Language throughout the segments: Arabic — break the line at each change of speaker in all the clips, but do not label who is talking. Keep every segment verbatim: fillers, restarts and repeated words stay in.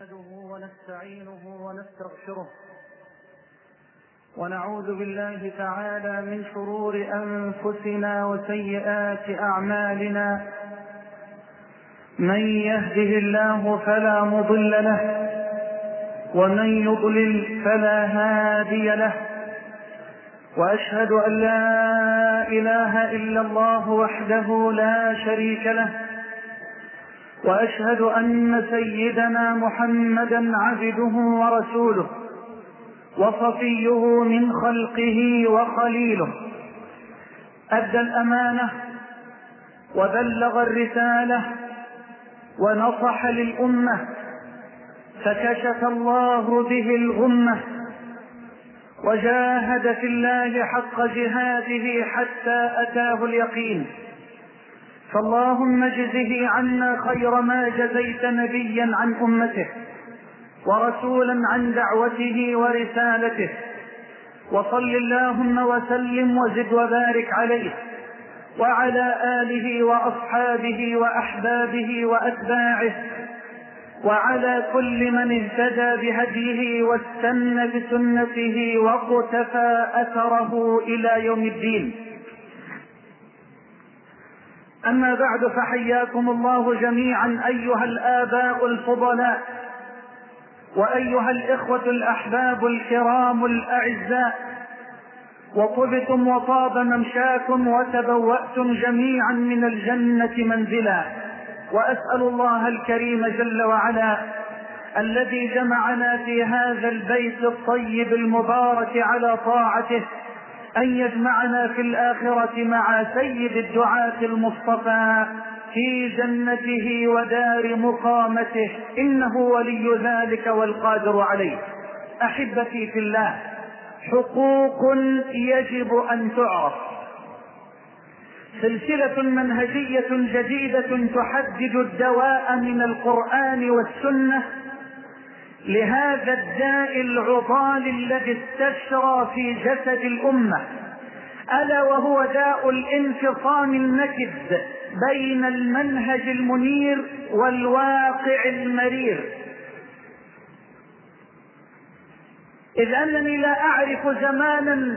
نحمده ونستعينه ونستغفره ونعوذ بالله تعالى من شرور أنفسنا وسيئات أعمالنا. من يهده الله فلا مضل له ومن يضلل فلا هادي له، وأشهد أن لا إله إلا الله وحده لا شريك له، وأشهد أن سيدنا محمدا عبده ورسوله وصفيه من خلقه وخليله، أدى الأمانة وبلغ الرسالة ونصح للأمة، فكشف الله به الغمة وجاهد في الله حق جهاده حتى أتاه اليقين. فاللهم اجزه عنا خير ما جزيت نبيا عن أمته ورسولا عن دعوته ورسالته، وصل اللهم وسلم وزد وبارك عليه وعلى آله وأصحابه وأحبابه وأتباعه وعلى كل من اهتدى بهديه واستنى بسنته واقتفى أثره إلى يوم الدين. أما بعد، فحياكم الله جميعا أيها الآباء الفضلاء وأيها الإخوة الأحباب الكرام الأعزاء، وطبتم وطاب ممشاكم وتبوأتم جميعا من الجنة منزلا. وأسأل الله الكريم جل وعلا الذي جمعنا في هذا البيت الطيب المبارك على طاعته أن يجمعنا في الآخرة مع سيد الدعاة المصطفى في جنته ودار مقامته، إنه ولي ذلك والقادر عليه. أحبتي في الله، حقوق يجب أن تعرف. سلسلة منهجية جديدة تحدد الدواء من القرآن والسنة لهذا الداء العضال الذي استشرى في جسد الأمة، ألا وهو داء الانفصام النكد بين المنهج المنير والواقع المرير. إذ أنني لا أعرف زمانا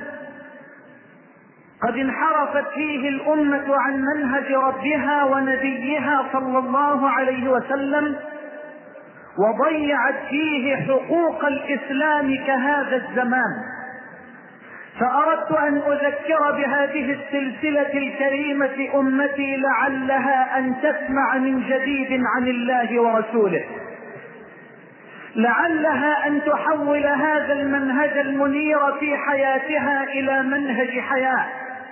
قد انحرفت فيه الأمة عن منهج ربها ونبيها صلى الله عليه وسلم وضيعت فيه حقوق الإسلام كهذا الزمان. فأردت أن أذكر بهذه السلسلة الكريمة أمتي لعلها أن تسمع من جديد عن الله ورسوله، لعلها أن تحول هذا المنهج المنير في حياتها إلى منهج حياة،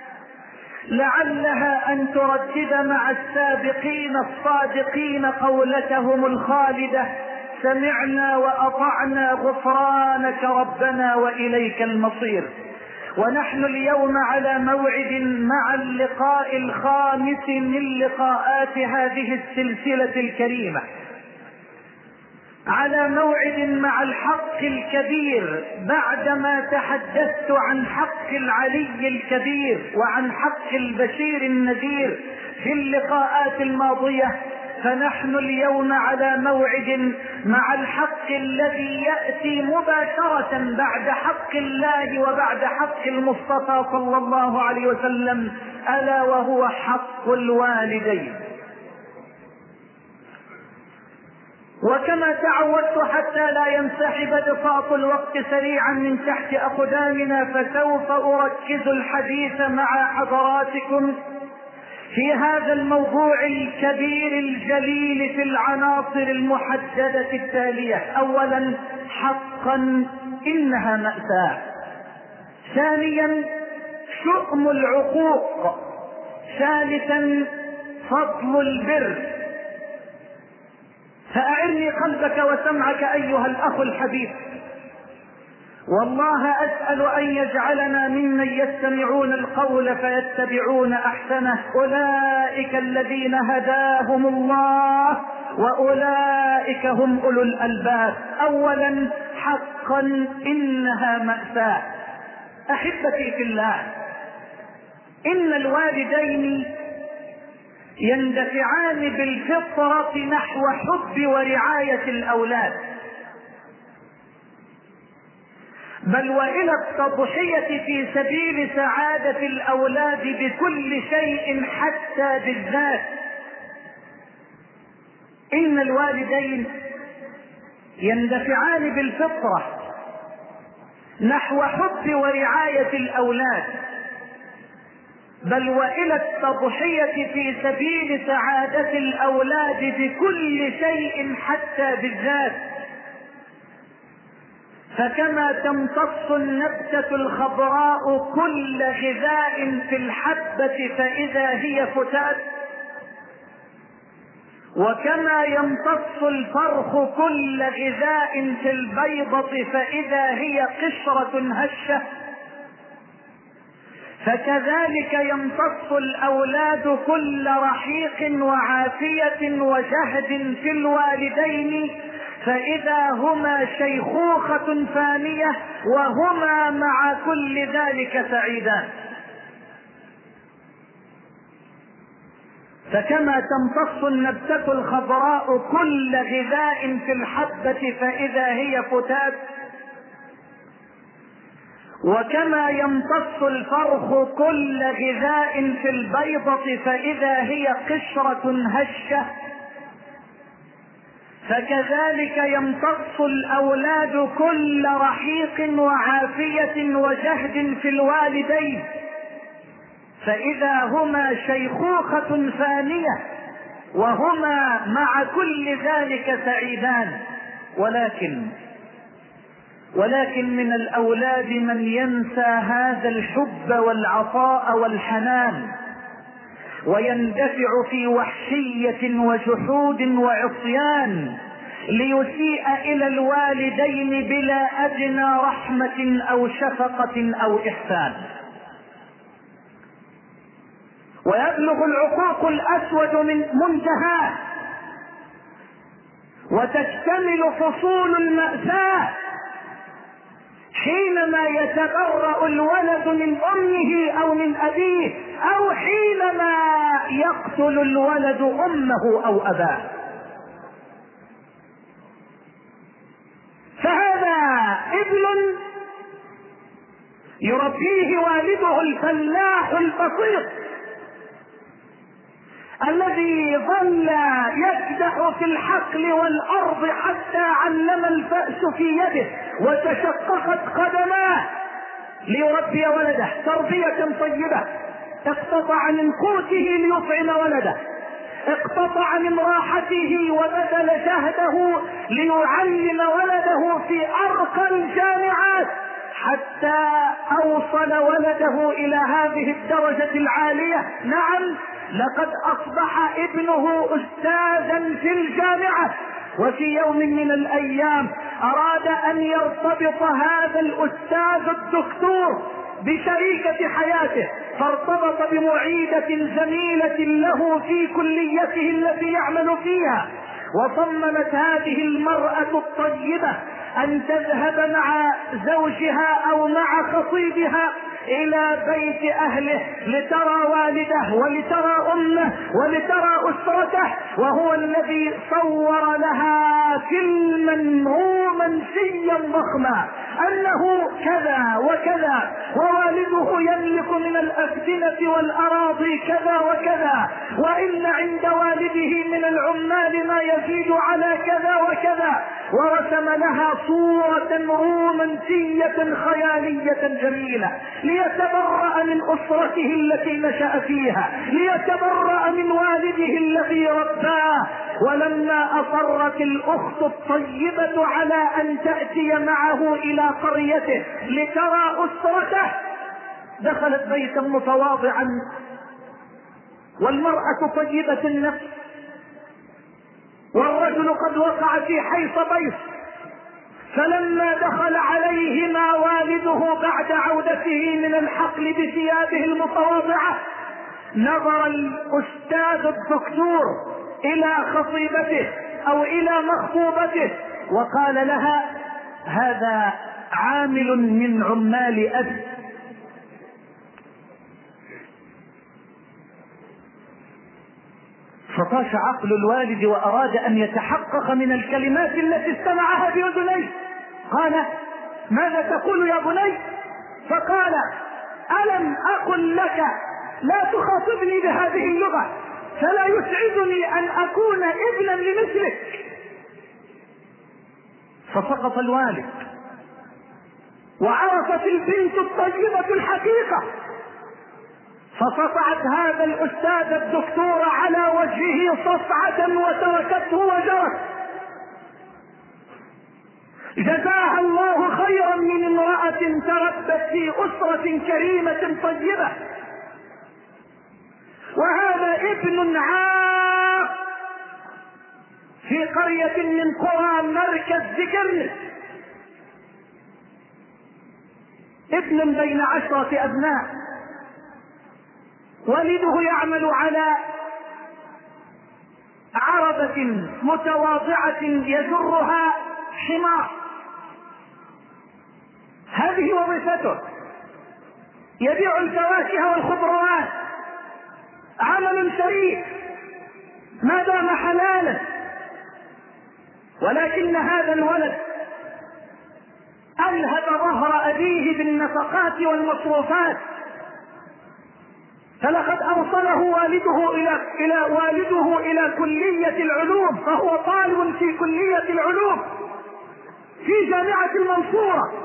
لعلها أن تردد مع السابقين الصادقين قولتهم الخالدة: سمعنا وأطعنا غفرانك ربنا وإليك المصير. ونحن اليوم على موعد مع اللقاء الخامس من لقاءات هذه السلسلة الكريمة، على موعد مع الحق الكبير. بعدما تحدثت عن حق العلي الكبير وعن حق البشير النذير في اللقاءات الماضية، فنحن اليوم على موعد مع الحق الذي يأتي مباشرة بعد حق الله وبعد حق المصطفى صلى الله عليه وسلم، ألا وهو حق الوالدين. وكما تعودت حتى لا ينسحب بساط الوقت سريعا من تحت أقدامنا، فسوف أركز الحديث مع حضراتكم في هذا الموضوع الكبير الجليل في العناصر المحددة التالية: أولا، حقا إنها مأساة. ثانيا، شؤم العقوق. ثالثا، فضل البر. فأعرني قلبك وسمعك أيها الأخ الحبيب، والله أسأل أن يجعلنا ممن يستمعون القول فيتبعون أحسنه. أولئك الذين هداهم الله وأولئك هم أولو الألباب. أولا، حقا إنها مأساة. أحبتي في الله، إن الوالدين يندفعان بالفطرة نحو حب ورعاية الأولاد، بل وإلى التضحية في سبيل سعادة الأولاد بكل شيء حتى بالذات. إن الوالدين يندفعان بالفطرة نحو حب ورعاية الأولاد، بل وإلى التضحية في سبيل سعادة الأولاد بكل شيء حتى بالذات. فكما تمتص النبتة الخضراء كل غذاء في الحبة فإذا هي فتات، وكما يمتص الفرخ كل غذاء في البيضة فإذا هي قشرة هشة، فكذلك يمتص الأولاد كل رحيق وعافية وجهد في الوالدين فإذا هما شيخوخة فانية وهما مع كل ذلك سعيدان. فكما تمتص النبتة الخضراء كل غذاء في الحبة فإذا هي فتات، وكما يمتص الفرخ كل غذاء في البيضة فإذا هي قشرة هشة، فكذلك يمتص الأولاد كل رحيق وعافية وجهد في الوالدين فإذا هما شيخوخة فانية وهما مع كل ذلك سعيدان. ولكن ولكن من الأولاد من ينسى هذا الحب والعطاء والحنان ويندفع في وحشية وجحود وعصيان ليسيء إلى الوالدين بلا أدنى رحمة أو شفقة أو إحسان، ويبلغ العقوق الأسود من منتهاه وتكتمل فصول المأساة حينما يتبرأ الولد من أمه أو من أبيه، أو حينما يقتل الولد أمه أو أباه. فهذا ابن يربيه والده الفلاح البسيط الذي ظل يكدح في الحقل والأرض حتى علم الفأس في يده وتشققت قدماه ليربي ولده تربية طيبة. اقتطع من قوته ليطعم ولده، اقتطع من راحته وبذل جهده ليعلم ولده في أرقى الجامعات حتى أوصل ولده إلى هذه الدرجة العالية. نعم، لقد أصبح ابنه أستاذا في الجامعة. وفي يوم من الأيام أراد أن يرتبط هذا الأستاذ الدكتور بشريكة حياته، فارتبط بمعيدة زميلة له في كليته التي يعمل فيها. وصممت هذه المرأة الطيبة أن تذهب مع زوجها أو مع خطيبها إلى بيت أهله لترى والده ولترى أمه ولترى أسرته، وهو الذي صور لها فيلما رومانسيا ضخما أنه كذا وكذا، ووالده يملك من الأفدنة والأراضي كذا وكذا، وإن عند والده من العمال ما يزيد على كذا وكذا، ورسم لها صورة رومانسية خيالية جميلة ليتبرأ من أسرته التي نشأ فيها، ليتبرأ من والده الذي رباه. ولما أصرت الأخت الطيبة على أن تأتي معه إلى قريته لترى أسرته، دخلت بيتا متواضعا والمرأة طيبة النفس والرجل قد وقع في حيص بيص. فلما دخل عليهما والده بعد عودته من الحقل بثيابه المتواضعة، نظر الأستاذ الدكتور إلى خطيبته أو إلى مخطوبته وقال لها: هذا عامل من عمال أبي. فطاش عقل الوالد وأراد أن يتحقق من الكلمات التي استمعها بأذنيه. قال: ماذا تقول يا بني؟ فقال: ألم أقل لك لا تخاطبني بهذه اللغة، فلا يسعدني أن أكون ابنا لمثلك. فسقط الوالد، وعرفت البنت الطيبة الحقيقة، فصفعت هذا الأستاذ الدكتور على وجهه صفعة وتركته وجرت. جزاها الله خيرا من امرأة تربت في أسرة كريمة طيبة. وهذا ابن عاق في قرية من قرى مركز ذكرنس، ابن بين عشرة أبناء، والده يعمل على عربة متواضعة يجرها حمار، هذه وظيفته، يبيع الفواكه والخضروات، عمل شريف ما دام حلالا. ولكن هذا الولد ألهب ظهر أبيه بالنفقات والمصروفات، فلقد أوصله والده إلى إلى والده إلى كلية العلوم، فهو طالب في كلية العلوم في جامعة المنصورة.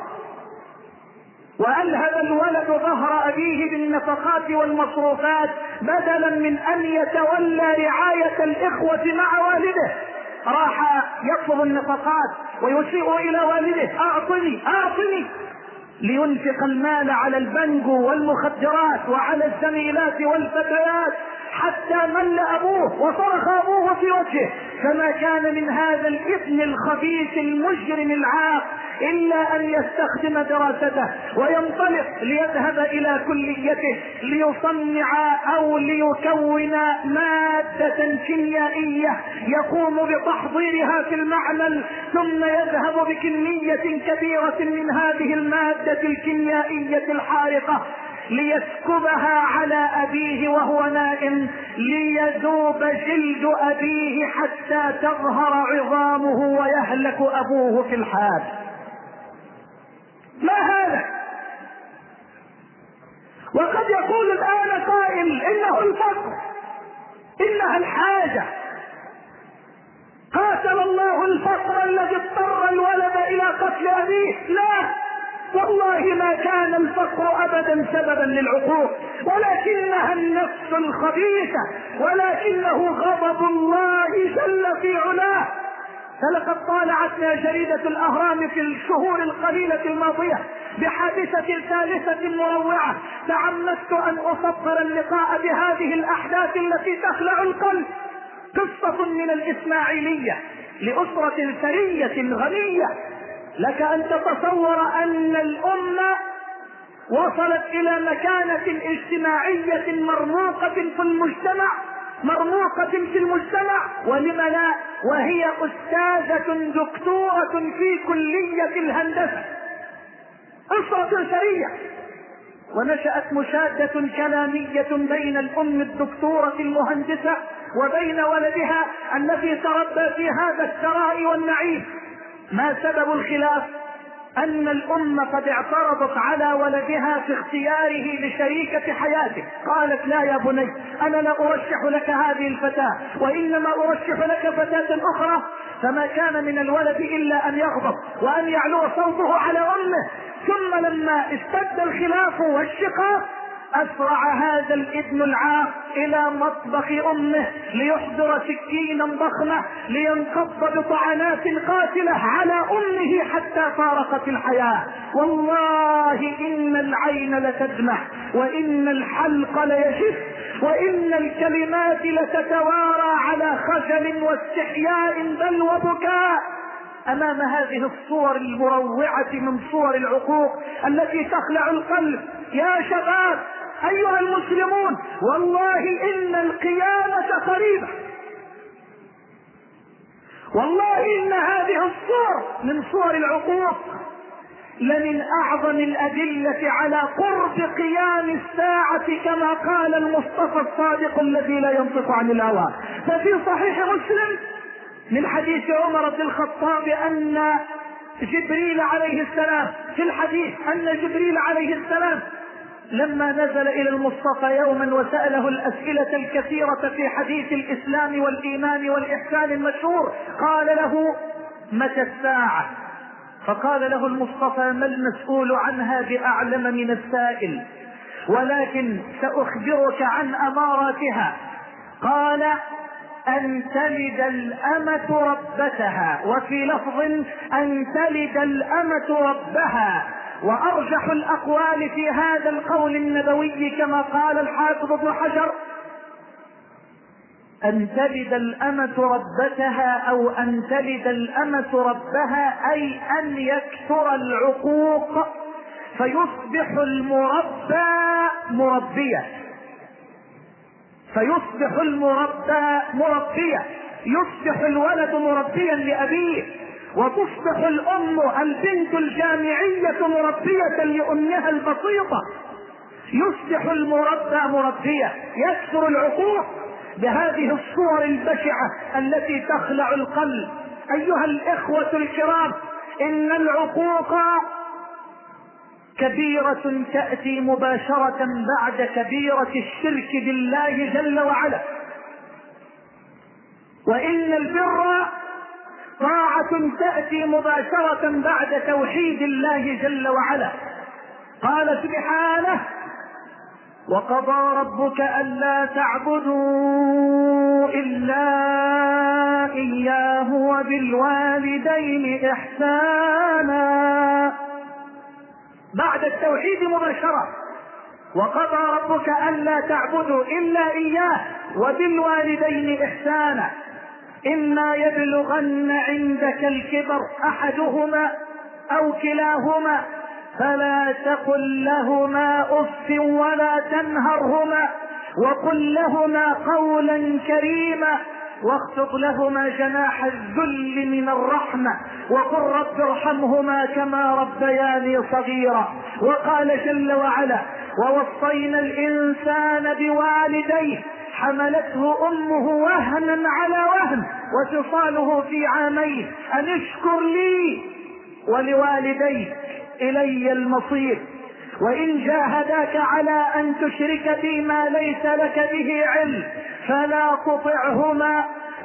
وألهب الولد ظهر أبيه بالنفقات والمصروفات بدلا من أن يتولى رعاية الإخوة مع والده، راح يطلب النفقات ويسيء إلى والده: أعطني أعطني، لينفق المال على البنجو والمخدرات وعلى الزميلات والفتيات، حتى مل أبوه وصرخ أبوه في وجهه. فما كان من هذا الابن الخبيث المجرم العاق إلا أن يستخدم دراسته وينطلق ليذهب إلى كليته ليصنع أو ليكون مادة كيميائية يقوم بتحضيرها في المعمل، ثم يذهب بكمية كبيرة من هذه المادة الكيميائية الحارقة ليسكبها على أبيه وهو نائم، ليذوب جلد أبيه حتى تظهر عظامه ويهلك أبوه في الحال. ما هذا؟ وقد يقول الآن قائل: إنه الفقر، إنها الحاجة. قاتل الله الفقر الذي اضطر الولد إلى قتل أبيه. لا والله، ما كان الفقر أبدا سببا للعقوق، ولكنها النفس الخبيثة، ولكنه غضب الله جل في علاه. فلقد طالعتنا جريدة الأهرام في الشهور القليلة الماضية بحادثة ثالثة مروعة، تعمدت أن أصدر اللقاء بهذه الأحداث التي تخلع القلب. قصة من الإسماعيلية لأسرة ثرية غنية. لك أن تتصور أن الأمة وصلت إلى مكانة اجتماعية مرموقة في المجتمع، مرموقة في المجتمع، ولم لا، وهي أستاذة دكتورة في كلية الهندسة، أسرة ثرية. ونشأت مشادة كلامية بين الأم الدكتورة المهندسة وبين ولدها الذي تربى في هذا الثراء والنعيم. ما سبب الخلاف؟ أن الأم قد اعترضت على ولدها في اختياره لشريكة حياته، قالت: لا يا بني، أنا لا أرشح لك هذه الفتاة، وإنما أرشح لك فتاة أخرى. فما كان من الولد إلا أن يغضب وأن يعلو صوته على أمه. ثم لما اشتد الخلاف والشقاق أسرع هذا الابن العاق إلى مطبخ أمه ليحضر سكينا ضخمة لينقض بطعنات قاتلة على أمه حتى فارقت الحياة. والله إن العين لتدمع، وإن الحلق ليشف، وإن الكلمات لتتوارى على خجل واستحياء بل وبكاء أمام هذه الصور المروعة من صور العقوق التي تخلع القلب. يا شباب أيها المسلمون، والله إن القيامة قريبة، والله إن هذه الصور من صور العقوق لمن أعظم الأدلة على قرب قيام الساعة، كما قال المصطفى الصادق الذي لا ينطق عن الهوى. ففي صحيح مسلم من حديث عمر بن الخطاب أن جبريل عليه السلام في الحديث أن جبريل عليه السلام لما نزل إلى المصطفى يوما وسأله الأسئلة الكثيرة في حديث الإسلام والإيمان والإحسان المشهور، قال له: متى الساعة؟ فقال له المصطفى: ما المسؤول عنها بأعلم من السائل، ولكن سأخبرك عن أماراتها. قال: أن تلد الأمة ربتها، وفي لفظ أن تلد الأمة ربها. وأرجح الأقوال في هذا القول النبوي كما قال الحافظ ابن حجر: أن تلد الأمة ربتها أو أن تلد الأمة ربها، أي أن يكثر العقوق فيصبح المربى مربيا، فيصبح المربى مربيا، يصبح الولد مربيا لأبيه، وتصبح الأم البنت الجامعية مربية لأمها البسيطة، يصبح المربى مربيا، يكثر العقوق بهذه الصور البشعة التي تخلع القلب. أيها الإخوة الكرام، إن العقوق كبيرة تأتي مباشرة بعد كبيرة الشرك بالله جل وعلا، وإن البر طاعة تأتي مباشرة بعد توحيد الله جل وعلا. قال سبحانه: وقضى ربك ألا تعبدوا إلا إياه وبالوالدين إحسانا، بعد التوحيد مباشرة. وقضى ربك ألا تعبدوا إلا إياه وبالوالدين إحسانا، إما يبلغن عندك الكبر أحدهما أو كلاهما فلا تقل لهما أف ولا تنهرهما، وقل لهما قولا كريما، واخفض لهما جناح الذل من الرحمة، وقل رب ارحمهما كما ربياني صغيرا. وقال جل وعلا: ووصينا الإنسان بوالديه حملته أمه وهنا على وهن وفصاله في عامين أن اشكر لي ولوالديك إلي المصير، وإن جاهداك على أن تشرك بي ما ليس لك به علم فلا تطعهما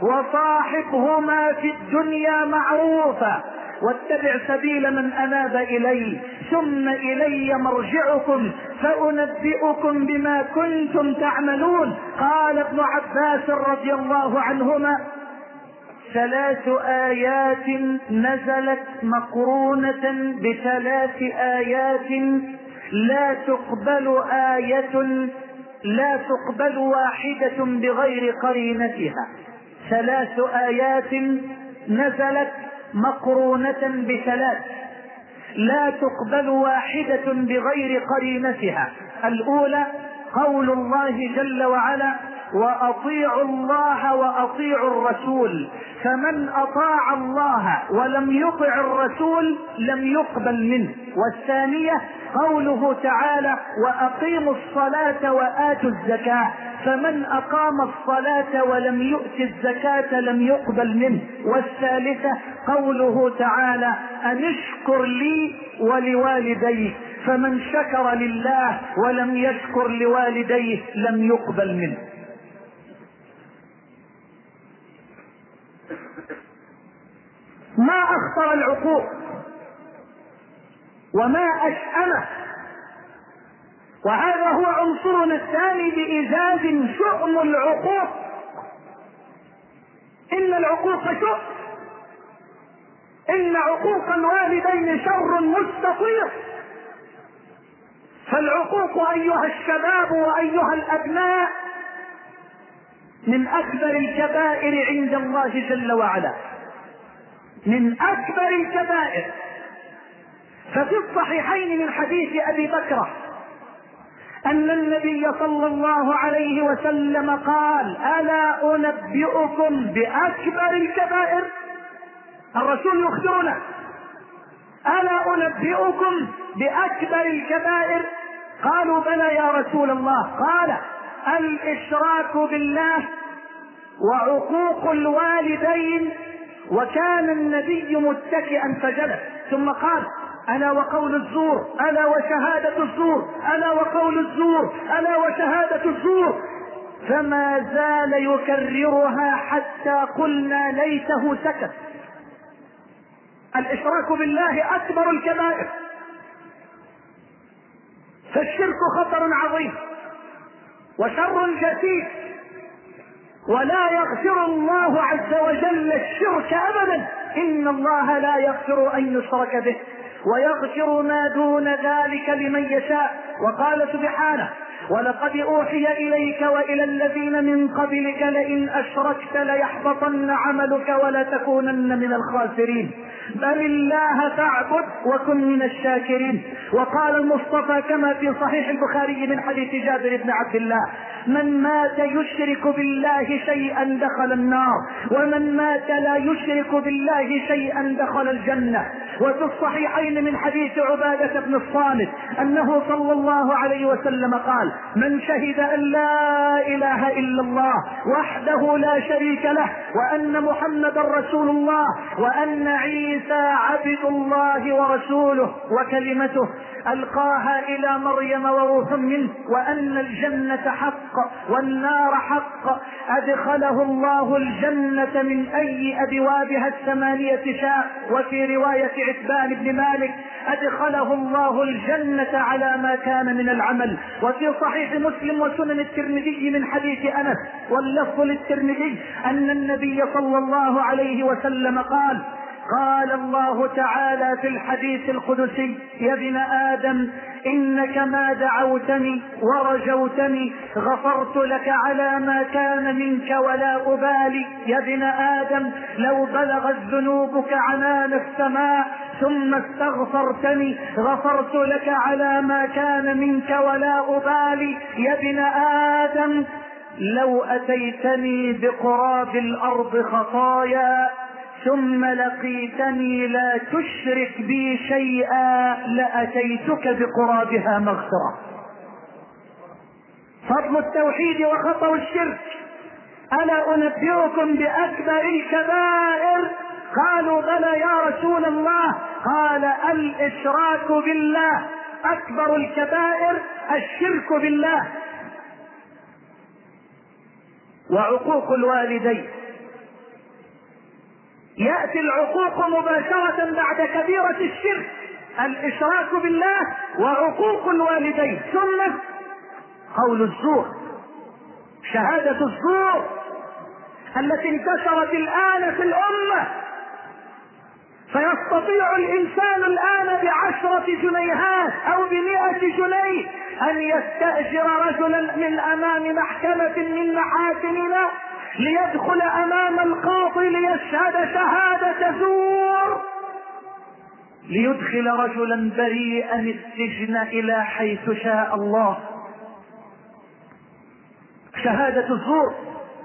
وصاحبهما في الدنيا معروفا واتبع سبيل من أناب إلي ثم إلي مرجعكم فأنبئكم بما كنتم تعملون. قال ابن عباس رضي الله عنهما: ثلاث آيات نزلت مقرونة بثلاث آيات لا تقبل آية لا تقبل واحدة بغير قرينتها. ثلاث آيات نزلت مقرونة بثلاث لا تقبل واحدة بغير قرينتها. الأولى قول الله جل وعلا: وأطيعوا الله وأطيعوا الرسول، فمن أطاع الله ولم يطع الرسول لم يقبل منه. والثانية قوله تعالى: وأقيموا الصلاة وآتوا الزكاة، فمن أقام الصلاة ولم يؤت الزكاة لم يقبل منه. والثالثة قوله تعالى: أن اشكر لي ولوالديك، فمن شكر لله ولم يشكر لوالديه لم يقبل منه. ما أخطر العقوق وما أشأمه، وهذا هو عنصرنا الثاني بإيجاد شؤم العقوق. إن العقوق شؤم، إن عقوق الوالدين شر مستطير. فالعقوق أيها الشباب وأيها الأبناء من أكبر الكبائر عند الله جل وعلا، من أكبر الكبائر. ففي الصحيحين من حديث أبي بكر أن النبي صلى الله عليه وسلم قال: ألا أنبئكم بأكبر الكبائر؟ الرسول يخبرنا: ألا أنبئكم بأكبر الكبائر؟ قالوا: بلى يا رسول الله. قال: الإشراك بالله وعقوق الوالدين وكان النبي متكئا فجلس، ثم قال: ألا وقول الزور، ألا وشهادة الزور، ألا وقول الزور، ألا وشهادة الزور، فما زال يكررها حتى قلنا ليته سكت. الإشراك بالله أكبر الكبائر، فالشرك خطر عظيم وشر جسيم، ولا يغفر الله عز وجل الشرك أبدا. إن الله لا يغفر أن يشرك به ويغفر ما دون ذلك لمن يشاء. وقال سبحانه: ولقد أوحي إليك وإلى الذين من قبلك لئن أشركت ليحبطن عملك ولا تكونن من الخاسرين، بل الله فاعبد وكن من الشاكرين. وقال المصطفى كما في صحيح البخاري من حديث جابر بن عبد الله: من مات يشرك بالله شيئا دخل النار، ومن مات لا يشرك بالله شيئا دخل الجنة. وفي الصحيحين من حديث عبادة بن الصامت أنه صلى الله عليه وسلم قال: من شهد أن لا إله إلا الله وحده لا شريك له وأن محمدا رسول الله وأن عيسى عبد الله ورسوله وكلمته ألقاها إلى مريم وروح منه، وأن الجنة حق والنار حق، أدخله الله الجنة من أي أبوابها الثمانية شاء. وفي رواية عتبان بن مالك: أدخله الله الجنة على ما كان من العمل. وفي صحيح مسلم وسنن الترمذي من حديث أنس واللفظ للترمذي أن النبي صلى الله عليه وسلم قال: قال الله تعالى في الحديث القدسي: يا ابن آدم إنك ما دعوتني ورجوتني غفرت لك على ما كان منك ولا أبالي. يا ابن آدم لو بلغت ذنوبك عنان السماء ثم استغفرتني غفرت لك على ما كان منك ولا أبالي. يا ابن آدم لو أتيتني بقراب الأرض خطايا ثم لقيتني لا تشرك بي شيئا لأتيتك بقرابها مغفرة. فضل التوحيد وخطر الشرك. ألا أنبئكم بأكبر الكبائر؟ قالوا: بلى يا رسول الله. قال: الإشراك بالله. أكبر الكبائر الشرك بالله وعقوق الوالدين. يأتي العقوق مباشرة بعد كبيرة الشرك، الإشراك بالله وعقوق الوالدين، ثم قول الزور، شهادة الزور التي انتشرت الآن في الأمة. فيستطيع الإنسان الآن بعشرة جنيهات أو بمئة جنيه أن يستأجر رجلا من أمام محكمة من محاكمنا ليدخل أمام القاضي ليشهد شهادة زور، ليدخل رجلا بريئا السجن إلى حيث شاء الله. شهادة الزور.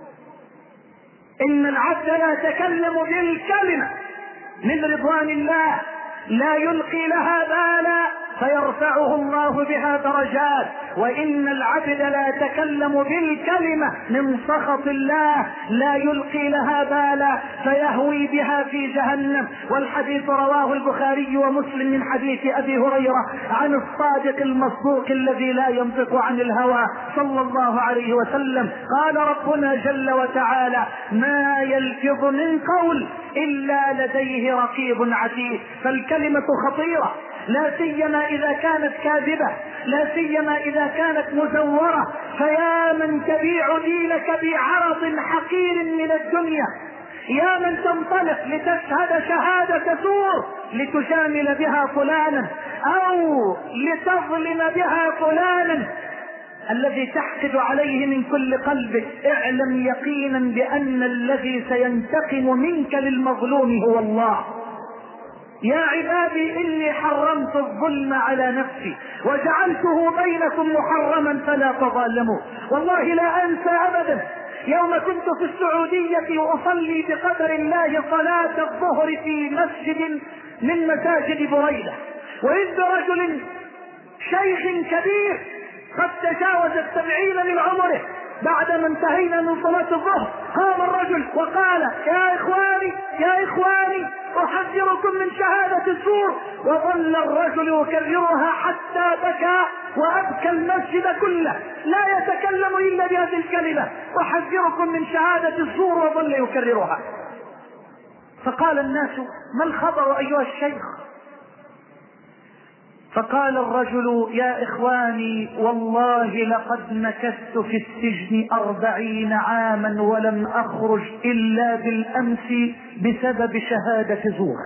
إن العبد لا يتكلم بالكلمة من رضوان الله لا يلقي لها بالا فيرفعه الله بها درجات، وإن العبد لا يتكلم بالكلمة من سخط الله لا يلقي لها بالا فيهوي بها في جهنم. والحديث رواه البخاري ومسلم من حديث أبي هريرة عن الصادق المصدوق الذي لا ينطق عن الهوى صلى الله عليه وسلم قال ربنا جل وتعالى: ما يلفظ من قول إلا لديه رقيب عتيد. فالكلمة خطيرة، لا سيما إذا كانت كاذبة، لا سيما إذا كانت مزورة. فيا من تبيع دينك بعرض حقير من الدنيا، يا من تنطلق لتشهد شهادة زور لتجامل بها فلانا أو لتظلم بها فلانا الذي تحقد عليه من كل قلبك، اعلم يقينا بأن الذي سينتقم منك للمظلوم هو الله. يا عبادي إني حرمت الظلم على نفسي وجعلته بينكم محرما فلا تظالموا. والله لا أنسى أبدا يوم كنت في السعودية وأصلي بقدر الله صلاة الظهر في مسجد من مساجد بريدة، وإذ رجل شيخ كبير قد تجاوز السبعين من عمره بعدما انتهينا من صلاة الظهر قام الرجل وقال: يا إخواني يا إخواني أحذركم من شهادة الزور. وظل الرجل يكررها حتى بكى وأبكى المسجد كله، لا يتكلم إلا بهذه الكلمة: أحذركم من شهادة الزور. وظل يكررها. فقال الناس: ما الخبر أيها الشيخ؟ فقال الرجل: يا إخواني والله لقد مكثت في السجن أربعين عاما ولم أخرج إلا بالأمس بسبب شهادة زور.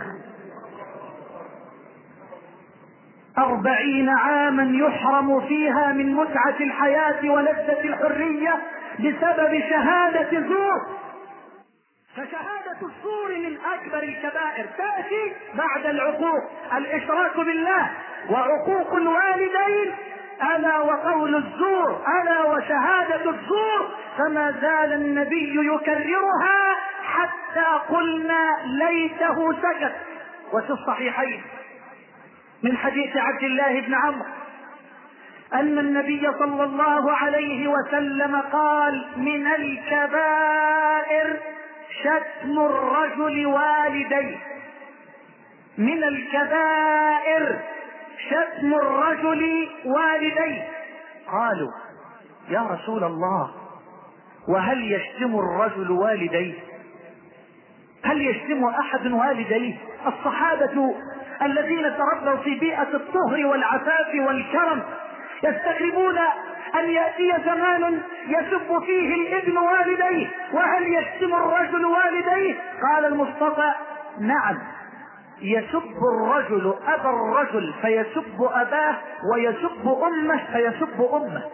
أربعين عاما يحرم فيها من متعة الحياة ولذة الحرية بسبب شهادة زور. فشهادة الزور من أكبر الكبائر، تأتي بعد العقوق الإشراك بالله وعقوق الوالدين، ألا وقول الزور، ألا وشهادة الزور. فما زال النبي يكررها حتى قلنا ليته سكت. وفي الصحيحين من حديث عبد الله بن عمرو أن النبي صلى الله عليه وسلم قال: من الكبائر شتم الرجل والديه. من الكبائر شتم الرجل والديه. قالوا: يا رسول الله، وهل يشتم الرجل والديه؟ هل يشتم أحد والديه؟ الصحابة الذين تربوا في بيئة الطهر والعفاف والكرم يستغربون أن يأتي زمان يسب فيه الابن والديه. وهل يشتم الرجل والديه؟ قال المصطفى: نعم، يسب الرجل أبا الرجل فيسب أباه، ويسب أمه فيسب أمه.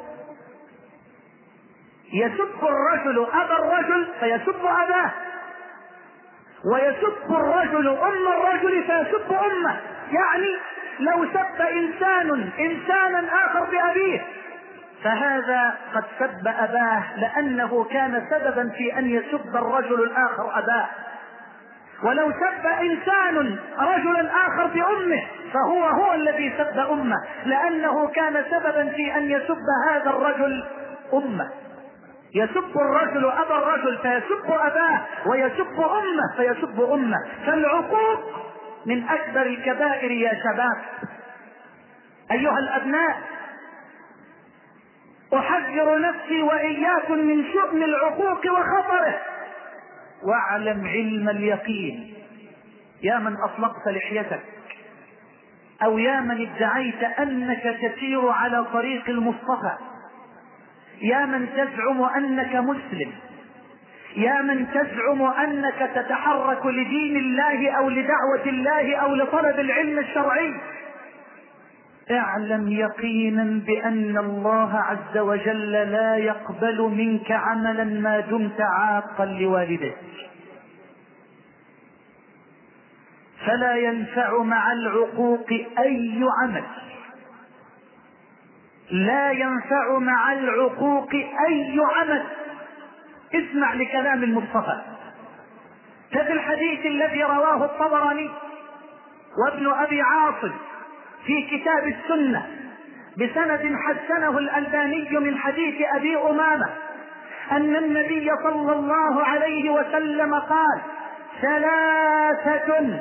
يسب الرجل أبا الرجل فيسب أباه، ويسب الرجل أم الرجل فيسب أمه. يعني لو سب إنسان إنسانا آخر بأبيه فهذا قد سب أباه لأنه كان سببا في أن يسب الرجل الآخر أباه. ولو سب إنسان رجلا آخر بأمه فهو هو الذي سب أمه لأنه كان سببا في أن يسب هذا الرجل أمه. يسب الرجل أبا الرجل فيسب أباه، ويسب أمه فيسب أمه. فالعقوق من أكبر الكبائر يا شباب. أيها الأبناء، أحذر نفسي وإياكم من شؤم العقوق وخطره. واعلم علم اليقين يا من أطلقت لحيتك، أو يا من ادعيت أنك تسير على طريق المصطفى، يا من تزعم أنك مسلم، يا من تزعم أنك تتحرك لدين الله أو لدعوة الله أو لطلب العلم الشرعي، اعلم يقينا بأن الله عز وجل لا يقبل منك عملا ما دمت عاقا لوالديك. فلا ينفع مع العقوق أي عمل، لا ينفع مع العقوق أي عمل. اسمع لكلام المصطفى. ففي الحديث الذي رواه الطبراني وابن أبي عاصم في كتاب السنة بسند حسنه الألباني من حديث أبي أمامة أن النبي صلى الله عليه وسلم قال: ثلاثة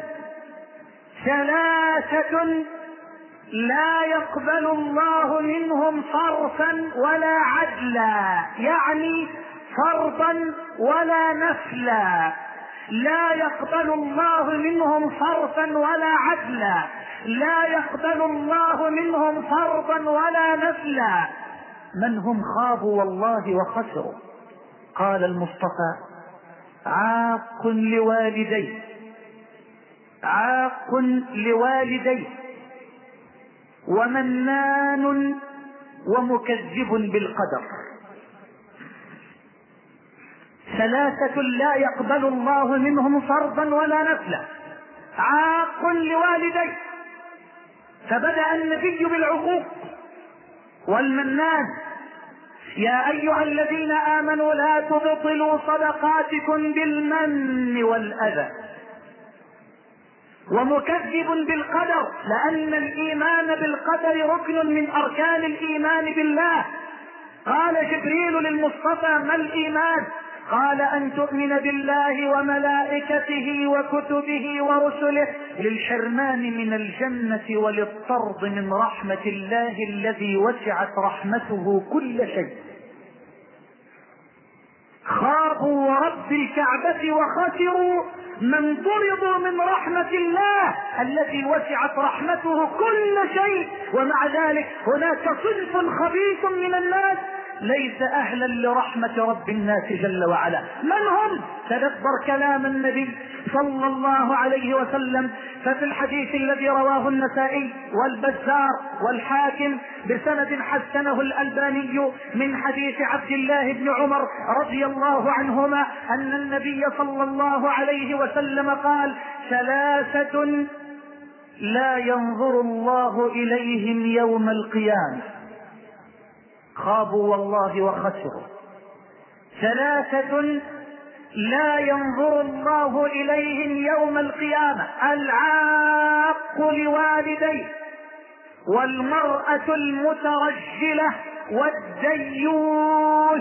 ثلاثة لا يقبل الله منهم صرفا ولا عدلا، يعني فرضا ولا نفلا. لا يقبل الله منهم صرفا ولا عدلا، لا يقبل الله منهم فرضا ولا نفلا. من هم خابوا والله وخسروا؟ قال المصطفى: عاق لوالديه، عاق لوالديه، ومنان، ومكذب بالقدر. ثلاثة لا يقبل الله منهم فرضا ولا نفلا. عاق لوالديه، فبدأ النبي بالعقوق والمنان: يا أيها الذين آمنوا لا تبطلوا صدقاتكم بالمن والأذى. ومكذب بالقدر، لأن الإيمان بالقدر ركن من أركان الإيمان بالله. قال جبريل للمصطفى: ما الإيمان؟ قال أن تؤمن بالله وملائكته وكتبه ورسله للحرمان من الجنة وللطرد من رحمة الله الذي وسعت رحمته كل شيء. خابوا ورب الكعبة وخسروا من طردوا من رحمة الله الذي وسعت رحمته كل شيء. ومع ذلك هناك صنف خبيث من الناس ليس أهلا لرحمة رب الناس جل وعلا. من هم؟ تدبر كلام النبي صلى الله عليه وسلم. ففي الحديث الذي رواه النسائي والبزار والحاكم بسند حسنه الألباني من حديث عبد الله بن عمر رضي الله عنهما أن النبي صلى الله عليه وسلم قال: ثلاثة لا ينظر الله إليهم يوم القيامة. خابوا والله وخسروا. ثلاثة لا ينظر الله إليهم يوم القيامة: العاق لوالديه، والمرأة المترجلة، والديوث.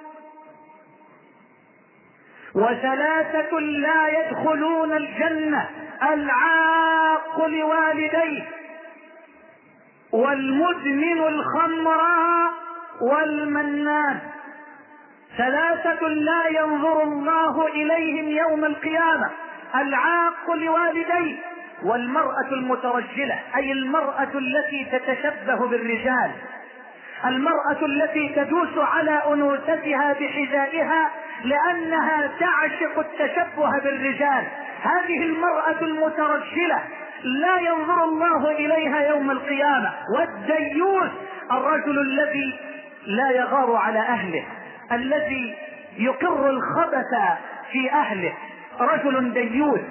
وثلاثة لا يدخلون الجنة: العاق لوالديه، والمدمن الخمر، والمنان. ثلاثة لا ينظر الله إليهم يوم القيامة: العاق لوالديه، والمرأة المترجلة أي المرأة التي تتشبه بالرجال، المرأة التي تدوس على أنوثتها بحذائها لأنها تعشق التشبه بالرجال. هذه المرأة المترجلة لا ينظر الله إليها يوم القيامة. والديوث الرجل الذي لا يغار على أهله، الذي يقر الخبث في أهله، رجل ديوث.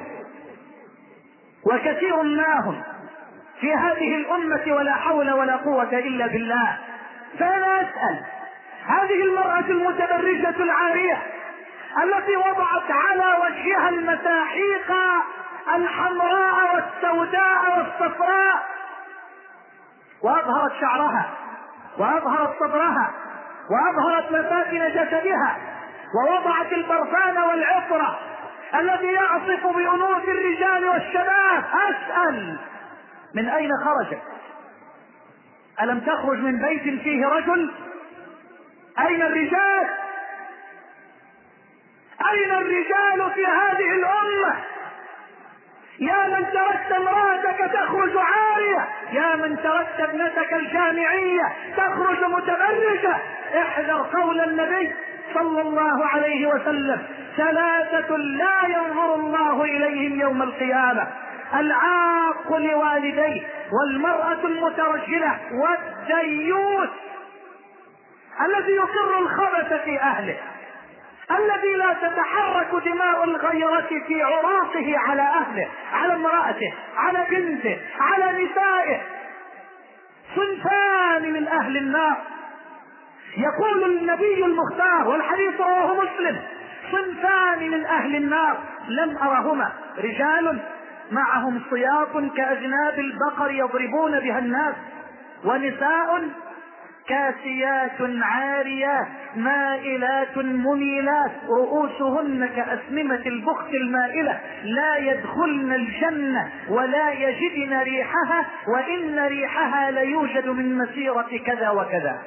وكثير منهم في هذه الأمة ولا حول ولا قوة إلا بالله. فأنا أسأل: هذه المرأة المتبرجة العارية التي وضعت على وجهها المساحيق الحمراء والسوداء والصفراء، وأظهرت شعرها، وأظهرت صدرها، وأظهرت مفاتن جسدها، ووضعت البرفان والعطرة الذي يعصف بأنوث الرجال والشباب، أسأل: من أين خرجت؟ ألم تخرج من بيت فيه رجل؟ أين الرجال؟ أين الرجال في هذه الأمة؟ يا من تركت امرأتك تخرج عارية، يا من تركت ابنتك الجامعية تخرج متبرجة، احذر قول النبي صلى الله عليه وسلم: ثلاثة لا ينظر الله إليهم يوم القيامة: العاق لوالديه، والمرأة المترجلة، والديوث الذي يقر الخبث في أهله، الذي لا تتحرك دماء الغيرة في عروقه على أهله، على امرأته، على بنته، على نسائه. صنفان من أهل النار. يقول النبي المختار والحديث رواه مسلم: صنفان من أهل النار لم أرهما: رجال معهم صياط كأذناب البقر يضربون بها الناس، ونساء كاسيات عاريات مائلات مميلات رؤوسهن كأسنمة البخت المائلة، لا يدخلن الجنة ولا يجدن ريحها، وإن ريحها ليوجد من مسيرة كذا وكذا.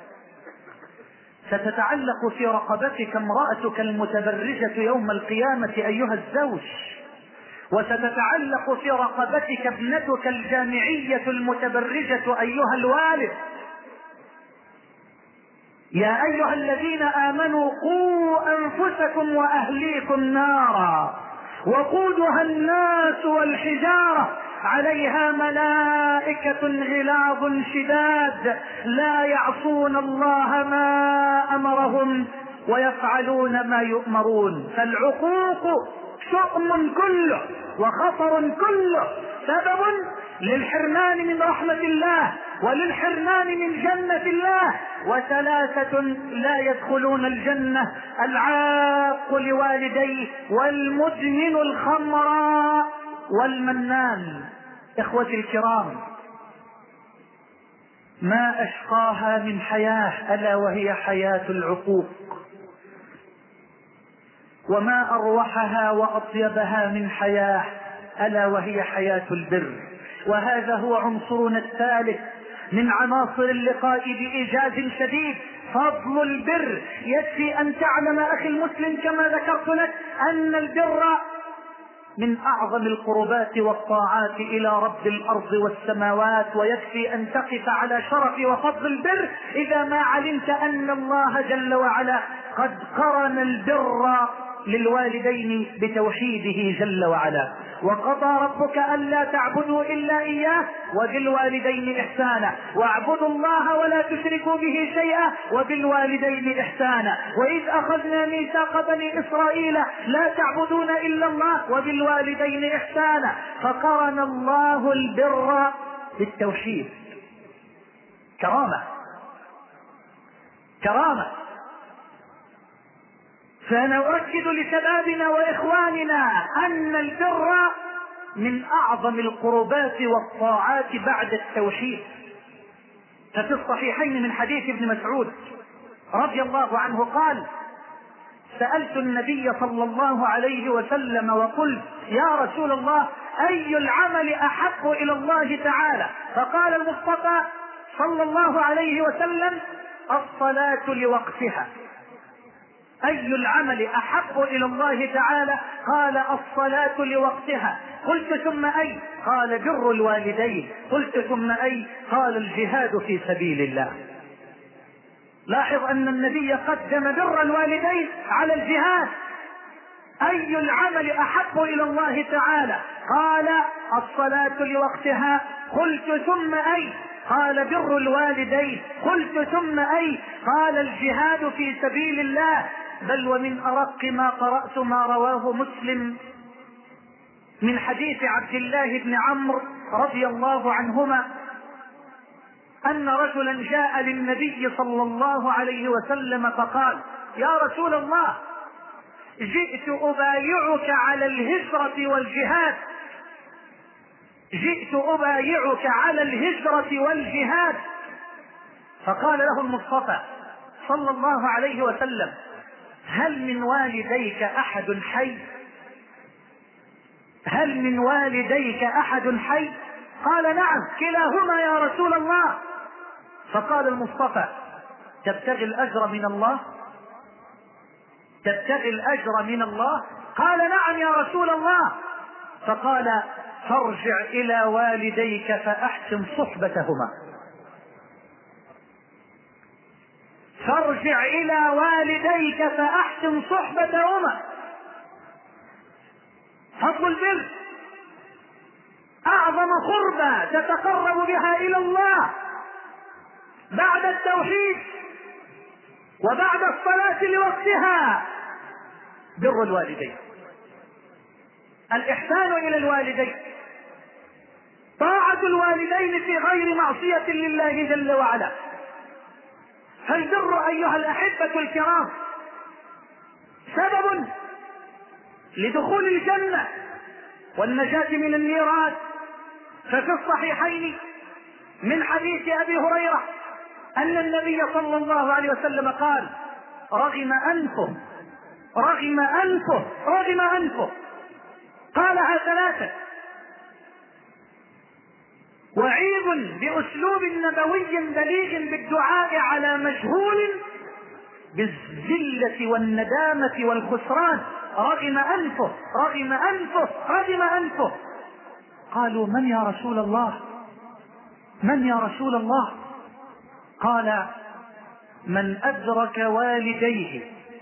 ستتعلق في رقبتك امرأتك المتبرجة يوم القيامة أيها الزوج، وستتعلق في رقبتك ابنتك الجامعية المتبرجة أيها الوالد. يا أيها الذين آمنوا قوا أنفسكم وأهليكم نارا وقودها الناس والحجارة عليها ملائكة غلاظ شداد لا يعصون الله ما أمرهم ويفعلون ما يؤمرون. فالعقوق شؤم كله وخطر كله، سبب للحرمان من رحمة الله وللحرمان من جنة الله. وثلاثة لا يدخلون الجنة: العاق لوالديه، والمدمن الخمر، والمنان. إخوتي الكرام، ما أشقاها من حياة ألا وهي حياة العقوق. وما أروحها وأطيبها من حياة، ألا وهي حياة البر. وهذا هو عنصرنا الثالث من عناصر اللقاء بإيجاز شديد، فضل البر. يكفي أن تعلم أخي المسلم كما ذكرت لك أن البر من أعظم القربات والطاعات إلى رب الأرض والسماوات، ويكفي أن تقف على شرف وفضل البر إذا ما علمت أن الله جل وعلا قد قرن البر للوالدين بتوحيده جل وعلا. وقضى ربك ألا تعبدوا إلا إياه وبالوالدين إحسانا، واعبدوا الله ولا تشركوا به شيئا وبالوالدين إحسانا. وإذ أخذنا ميثاق بني إسرائيل لا تعبدون إلا الله وبالوالدين إحسانا. فقرن الله البر بالتوحيد. كرامة كرامة. فأنا أؤكد لشبابنا وإخواننا أن البر من أعظم القربات والطاعات بعد التوحيد. ففي الصحيحين من حديث ابن مسعود رضي الله عنه قال: سألت النبي صلى الله عليه وسلم وقلت: يا رسول الله، أي العمل أحب إلى الله تعالى؟ فقال المصطفى صلى الله عليه وسلم: الصلاة لوقتها. أي العمل أحب إلى الله تعالى؟ قال: الصلاة لوقتها. قلت: ثم أي؟ قال: بر الوالدين. قلت: ثم أي؟ قال: الجهاد في سبيل الله. لاحظ أن النبي قدم بر الوالدين على الجهاد. أي العمل أحب إلى الله تعالى؟ قال: الصلاة لوقتها. قلت: ثم أي؟ قال: بر الوالدين. قلت: ثم أي؟ قال: الجهاد في سبيل الله. بل ومن أرق ما قرأت ما رواه مسلم من حديث عبد الله بن عمرو رضي الله عنهما أن رجلا جاء للنبي صلى الله عليه وسلم فقال: يا رسول الله، جئت أبايعك على الهجرة والجهاد جئت أبايعك على الهجرة والجهاد. فقال له المصطفى صلى الله عليه وسلم: هل من والديك أحد حي؟ هل من والديك أحد حي؟ قال: نعم، كلاهما يا رسول الله. فقال المصطفى: تبتغي الأجر من الله؟ تبتغي الأجر من الله؟ قال: نعم يا رسول الله. فقال: فارجع إلى والديك فأحسن صحبتهما. فارجع إلى والديك فأحسن صحبتهما. فضل البر أعظم قربة تتقرب بها إلى الله بعد التوحيد وبعد الصلاة لوقتها بر الوالدين. الإحسان إلى الوالدين، طاعة الوالدين في غير معصية لله جل وعلا. فالبر أيها الأحبة الكرام سبب لدخول الجنة والنجاة من النيران. ففي الصحيحين من حديث أبي هريرة أن النبي صلى الله عليه وسلم قال: رغم أنفه رغم أنفه رغم أنفه قالها ثلاثة، وعيد بأسلوب نبوي بليغ بالدعاء على مجهول بالذلة والندامة والخسران. رغم أنفه رغم أنفه رغم أنفه. قالوا: من يا رسول الله؟ من يا رسول الله؟ قال: من أدرك والديه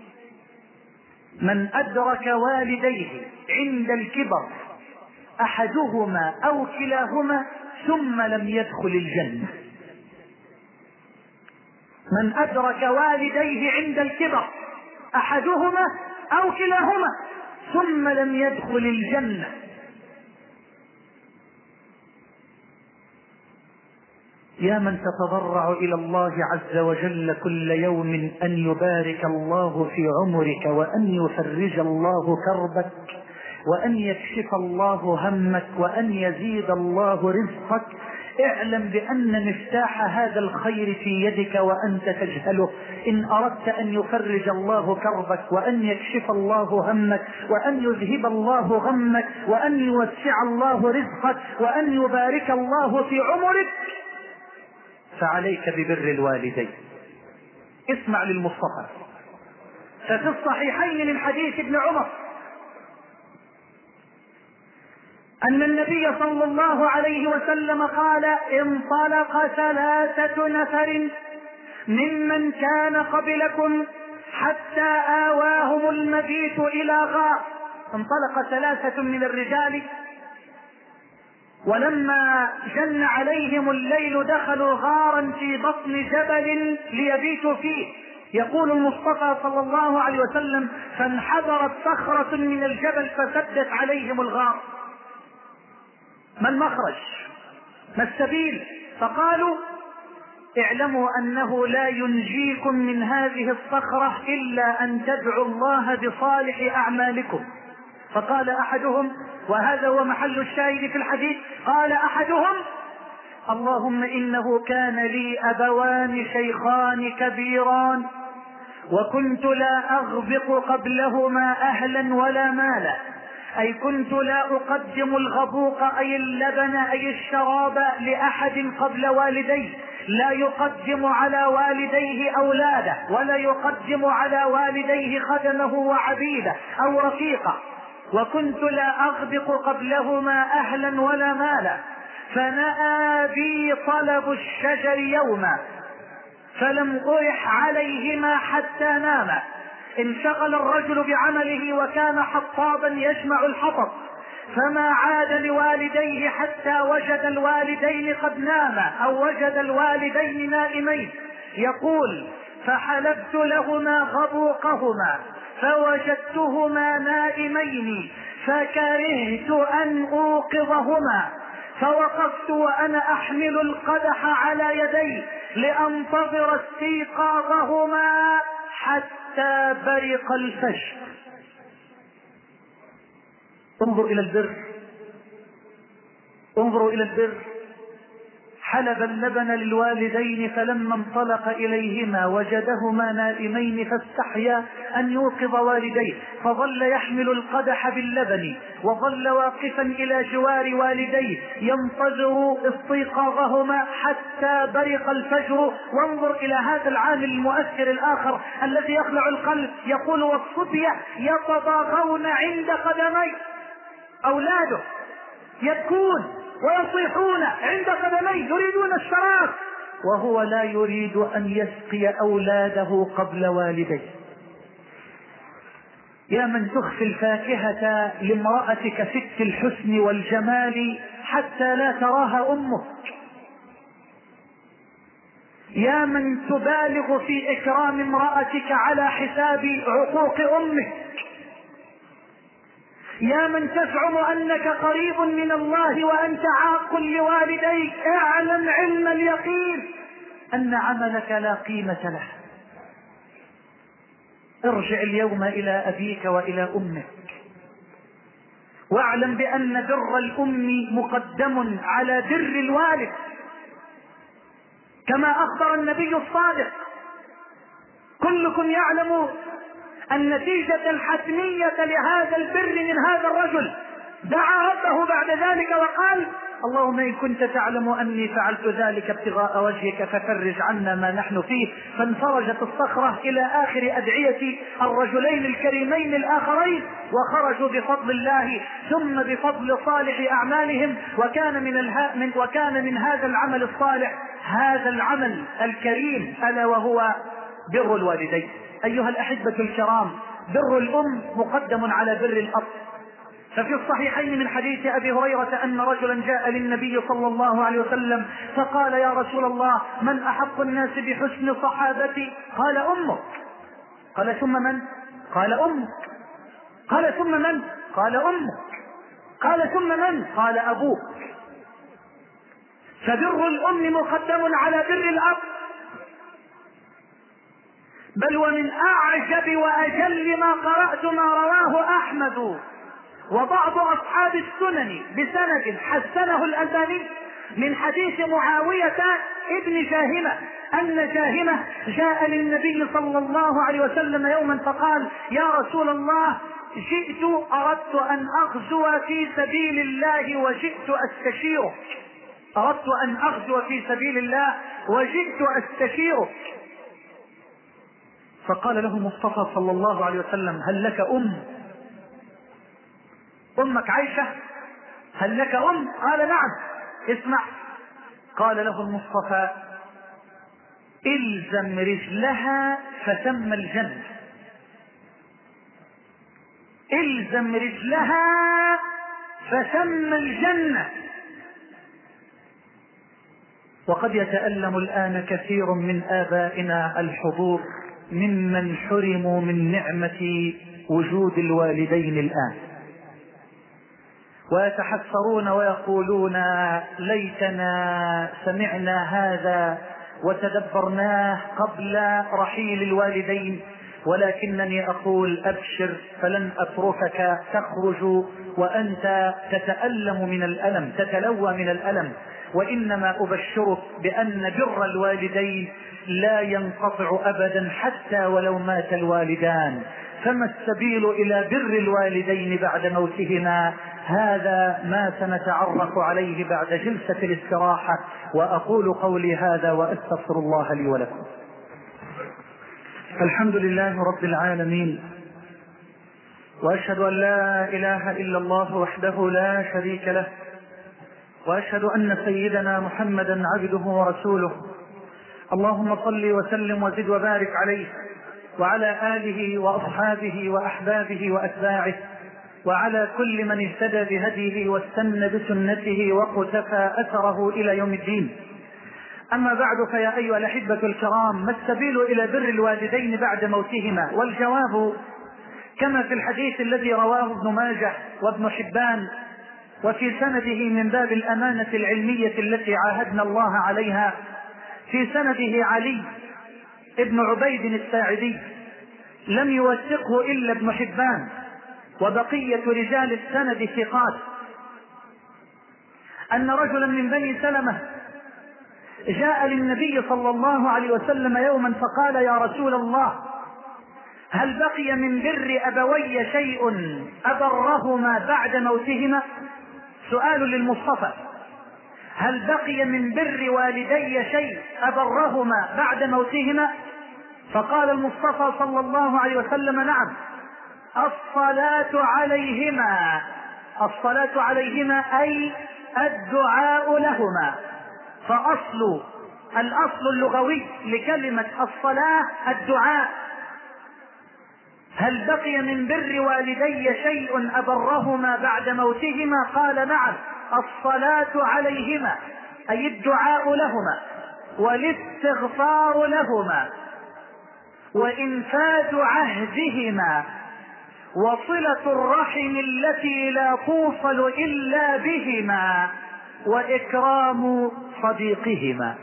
من أدرك والديه عند الكبر أحدهما أو كلاهما ثم لم يدخل الجنة. من أدرك والديه عند الكبر أحدهما أو كلاهما ثم لم يدخل الجنة. يا من تتضرع إلى الله عز وجل كل يوم أن يبارك الله في عمرك، وأن يفرج الله كربك، وأن يكشف الله همك، وأن يزيد الله رزقك. اعلم بأن مفتاح هذا الخير في يدك وأنت تجهله. إن أردت أن يفرج الله كربك وأن يكشف الله همك وأن يذهب الله غمك وأن يوسع الله رزقك وأن يبارك الله في عمرك، فعليك ببر الوالدين. اسمع للمصطفى. ففي الصحيحين من حديث ابن عمر أن النبي صلى الله عليه وسلم قال: انطلق ثلاثة نفر ممن كان قبلكم حتى آواهم المبيت إلى غار. انطلق ثلاثة من الرجال ولما جن عليهم الليل دخلوا غارا في بطن جبل ليبيتوا فيه. يقول المصطفى صلى الله عليه وسلم: فانحدرت صخرة من الجبل فسدت عليهم الغار. ما المخرج؟ ما السبيل؟ فقالوا: اعلموا أنه لا ينجيكم من هذه الصخرة إلا أن تدعوا الله بصالح أعمالكم. فقال أحدهم، وهذا هو محل الشاهد في الحديث، قال أحدهم: اللهم إنه كان لي أبوان شيخان كبيران وكنت لا أغبط قبلهما أهلا ولا مالا، أي كنت لا أقدم الغبوق أي اللبن أي الشراب لأحد قبل والديه، لا يقدم على والديه أولاده ولا يقدم على والديه خدمه وعبيده أو رفيقه، وكنت لا أغبط قبلهما أهلا ولا مالا. فنأى بي طلب الشجر يوما فلم أرح عليهما حتى ناما. انشغل الرجل بعمله وكان حطابا يجمع الحطب، فما عاد لوالديه حتى وجد الوالدين قد ناما أو وجد الوالدين نائمين. يقول: فحلبت لهما غبوقهما فوجدتهما نائمين فكرهت أن أوقظهما، فوقفت وأنا أحمل القدح على يدي لأنتظر استيقاظهما حتى برق الفجر. انظر إلى البر، انظروا إلى البر. حلب اللبن للوالدين فلما انطلق إليهما وجدهما نائمين فاستحيا أن يوقظ والديه، فظل يحمل القدح باللبن وظل واقفا إلى جوار والديه ينتظر استيقاظهما حتى برق الفجر. وانظر إلى هذا العامل المؤثر الآخر الذي يخلع القلب. يقول: والصبية يتضاغون عند قدمي، أولاده يبكون ويصيحون عند قدميه يريدون الشراب، وهو لا يريد أن يسقي أولاده قبل والديه. يا من تخفي الفاكهة لامرأتك ست الحسن والجمال حتى لا تراها أمك. يا من تبالغ في إكرام امرأتك على حساب عقوق أمك. يا من تزعم أنك قريب من الله وأنت عاق لوالديك، اعلم علم اليقين أن عملك لا قيمة له. ارجع اليوم إلى أبيك وإلى أمك، واعلم بأن بر الأم مقدم على بر الوالد، كما أخبر النبي الصادق: كلكم يعلم النتيجة الحتمية لهذا البر من هذا الرجل. دعا ربه بعد ذلك وقال: اللهم إن كنت تعلم أني فعلت ذلك ابتغاء وجهك ففرج عنا ما نحن فيه. فانفرجت الصخرة إلى آخر أدعية الرجلين الكريمين الآخرين، وخرجوا بفضل الله ثم بفضل صالح أعمالهم. وكان من, الها من وكان من هذا العمل الصالح هذا العمل الكريم، ألا وهو بر الوالدين. أيها الأحبة الكرام، بر الأم مقدم على بر الأب. ففي الصحيحين من حديث أبي هريرة أن رجلا جاء للنبي صلى الله عليه وسلم فقال: يا رسول الله، من أحق الناس بحسن صحابتي؟ قال: أمك. قال: ثم من؟ قال: أمك. قال: ثم من؟ قال: أمك. قال: ثم من؟ قال: أبوك. فبر الأم مقدم على بر الأب. بل ومن أعجب وأجل ما قرأت ما رواه أحمد وبعض أصحاب السنن بسند حسنه الألباني من حديث معاوية ابن جاهمة أن جاهمة جاء للنبي صلى الله عليه وسلم يوما فقال: يا رسول الله، جئت أردت أن أغزو في سبيل الله وجئت أستشيرك أردت أن أغزو في سبيل الله وجئت أستشيرك فقال له المصطفى صلى الله عليه وسلم: هل لك أم؟ أمك عايشة؟ هل لك أم؟ قال: نعم. اسمع، قال له المصطفى: الزم رجلها فثم الجنة. الزم رجلها فثم الجنة. وقد يتألم الآن كثير من آبائنا الحضور ممن حرموا من نعمة وجود الوالدين الآن، ويتحسرون ويقولون: ليتنا سمعنا هذا وتدبرناه قبل رحيل الوالدين. ولكنني أقول: أبشر، فلن أتركك تخرج وأنت تتألم من الألم، تتلوى من الألم، وإنما أبشرك بأن بر الوالدين لا ينقطع أبدا حتى ولو مات الوالدان. فما السبيل إلى بر الوالدين بعد موتهما؟ هذا ما سنتعرف عليه بعد جلسة الاستراحة. وأقول قولي هذا وأستغفر الله لي ولكم. الحمد لله رب العالمين، وأشهد أن لا إله إلا الله وحده لا شريك له، وأشهد أن سيدنا محمدا عبده ورسوله. اللهم صل وسلم وزد وبارك عليه وعلى آله وأصحابه وأحبابه وأتباعه وعلى كل من اهتدى بهديه واستنى بسنته وقتفى أثره إلى يوم الدين. أما بعد، فيا أيها الأحبة الكرام، ما السبيل إلى بر الوالدين بعد موتهما؟ والجواب كما في الحديث الذي رواه ابن ماجه وابن حبان وفي سنده من باب الأمانة العلمية التي عاهدنا الله عليها، في سنده علي ابن عبيد الساعدي، لم يوثقه إلا ابن حبان، وبقية رجال السند ثقات، أن رجلا من بني سلمة جاء للنبي صلى الله عليه وسلم يوما فقال: يا رسول الله، هل بقي من بر أبوي شيء أبرهما بعد موتهما؟ سؤال للمصطفى: هل بقي من بر والدي شيء أبرهما بعد موتهما؟ فقال المصطفى صلى الله عليه وسلم: نعم، الصلاة عليهما. الصلاة عليهما أي الدعاء لهما. فأصل الأصل اللغوي لكلمة الصلاة الدعاء. هل بقي من بر والدي شيء أبرهما بعد موتهما؟ قال: نعم، الصلاة عليهما أي الدعاء لهما والاستغفار لهما وإنفاذ عهدهما وصلة الرحم التي لا توصل إلا بهما وإكرام صديقهما.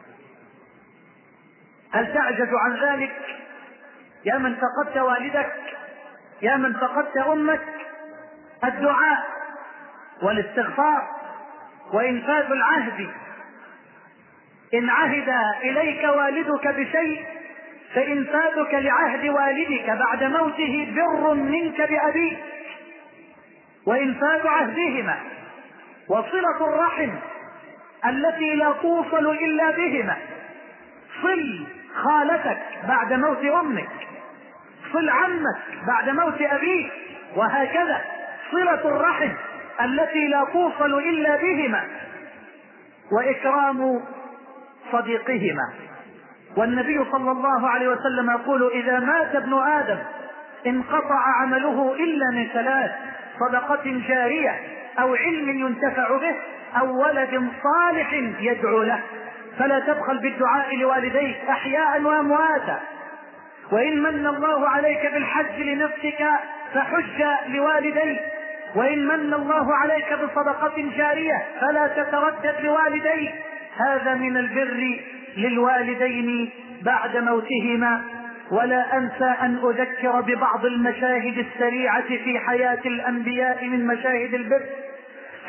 هل تعجز عن ذلك يا من فقدت والدك، يا من فقدت أمك؟ الدعاء والاستغفار وإنفاذ العهد. إن عهد إليك والدك بشيء فإنفاذك لعهد والدك بعد موته بر منك بأبيك، وإنفاذ عهدهما وصلة الرحم التي لا توصل إلا بهما. صل خالتك بعد موت أمك، صل عمك بعد موت أبيك، وهكذا صلة الرحم التي لا توصل إلا بهما وإكرام صديقهما. والنبي صلى الله عليه وسلم يقول: إذا مات ابن آدم انقطع عمله إلا من ثلاث: صدقة جارية أو علم ينتفع به أو ولد صالح يدعو له. فلا تبخل بالدعاء لوالديك أحياء وأمواتا. وإن من الله عليك بالحج لنفسك فحج لوالديك، وإن من الله عليك بصدقة جارية فلا تتردد لوالديك. هذا من البر للوالدين بعد موتهما. ولا أنسى أن أذكر ببعض المشاهد السريعة في حياة الأنبياء من مشاهد البر.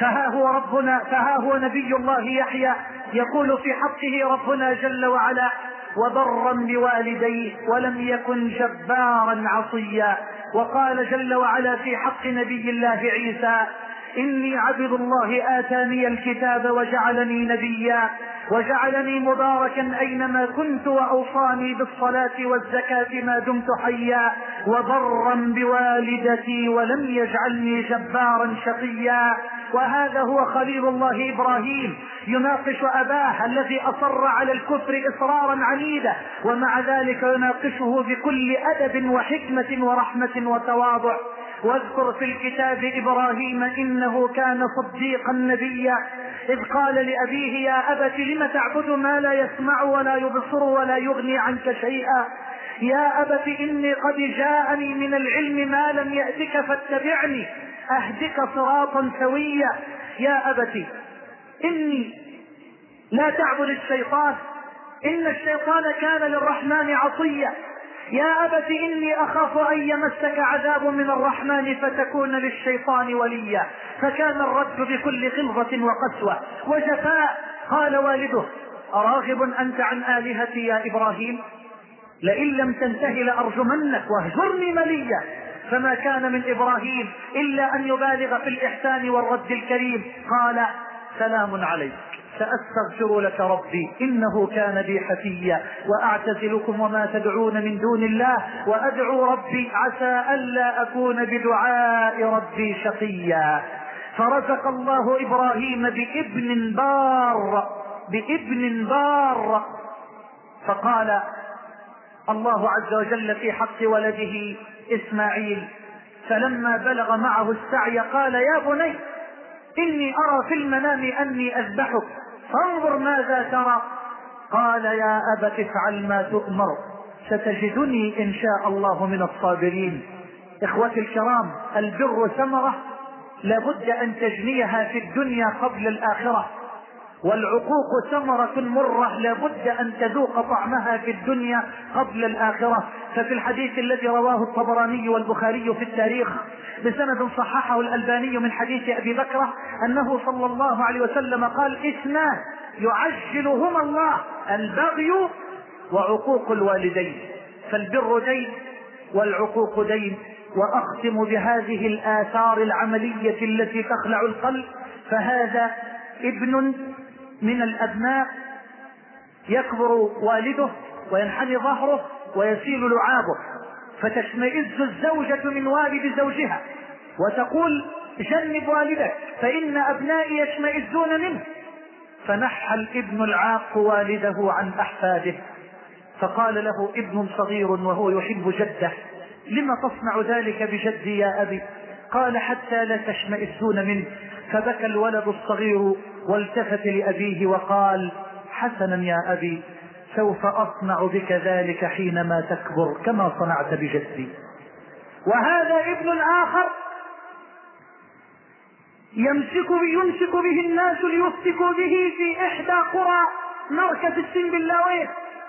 فها هو ربنا فها هو نبي الله يحيى يقول في حقه ربنا جل وعلا: وبرا بوالديه ولم يكن جبارا عصيا. وقال جل وعلا في حق نبي الله عيسى: إني عبد الله آتاني الكتاب وجعلني نبيا وجعلني مباركا أينما كنت وأوصاني بالصلاة والزكاة ما دمت حيا وبرا بوالدتي ولم يجعلني جبارا شقيا. وهذا هو خليل الله إبراهيم يناقش أباه الذي أصر على الكفر إصرارا عنيدا، ومع ذلك يناقشه بكل أدب وحكمة ورحمة وتواضع. واذكر في الكتاب إبراهيم إنه كان صديقا نبيا إذ قال لأبيه: يا أبت لم تعبد ما لا يسمع ولا يبصر ولا يغني عنك شيئا، يا أبت إني قد جاءني من العلم ما لم يأتك فاتبعني أهدك صراطا سويا. يا أبت إني لا تعبد الشيطان إن الشيطان كان للرحمن عصيا. يا أبت إني أخاف أن يمسك عذاب من الرحمن فتكون للشيطان وليا. فكان الرد بكل غلظة وقسوة وجفاء. قال والده: أراغب أنت عن آلهتي يا إبراهيم؟ لئن لم تنته لأرجمنك واهجرني مليا. فما كان من إبراهيم إلا أن يبالغ في الإحسان والرد الكريم. قال: سلام عليك سأستغفر لك ربي إنه كان بي حفيا وأعتزلكم وما تدعون من دون الله وأدعو ربي عسى ألا أكون بدعاء ربي شقيا. فرزق الله إبراهيم بابن بار بابن بار فقال الله عز وجل في حق ولده إسماعيل فلما بلغ معه السعي قال: يا بني إني أرى في المنام أني أذبحك فانظر ماذا ترى. قال: يا أبت افعل ما تؤمر ستجدني إن شاء الله من الصابرين. إخوتي الكرام، البر ثمرة لابد أن تجنيها في الدنيا قبل الآخرة، والعقوق ثمرة مرة لابد أن تذوق طعمها في الدنيا قبل الآخرة. ففي الحديث الذي رواه الطبراني والبخاري في التاريخ بسند صححه الألباني من حديث أبي بكرة أنه صلى الله عليه وسلم قال: اثنان يعجلهما الله: البغي وعقوق الوالدين. فالبر دين والعقوق دين. وأختم بهذه الآثار العملية التي تخلع القلب. فهذا ابن من الأبناء يكبر والده وينحني ظهره ويسيل لعابه، فتشمئز الزوجة من والد زوجها وتقول: جنب والدك فإن أبنائي يشمئزون منه. فنحى الابن العاق والده عن أحفاده فقال له ابن صغير وهو يحب جده: لما تصنع ذلك بجدي يا أبي؟ قال: حتى لا تشمئزون منه. فبكى الولد الصغير والتفت لأبيه وقال: حسنا يا أبي، سوف أصنع بك ذلك حينما تكبر كما صنعت بجدي. وهذا ابن آخر يمسك يمسك به الناس ليفتكوا به في إحدى قرى مركز السنبلاوين،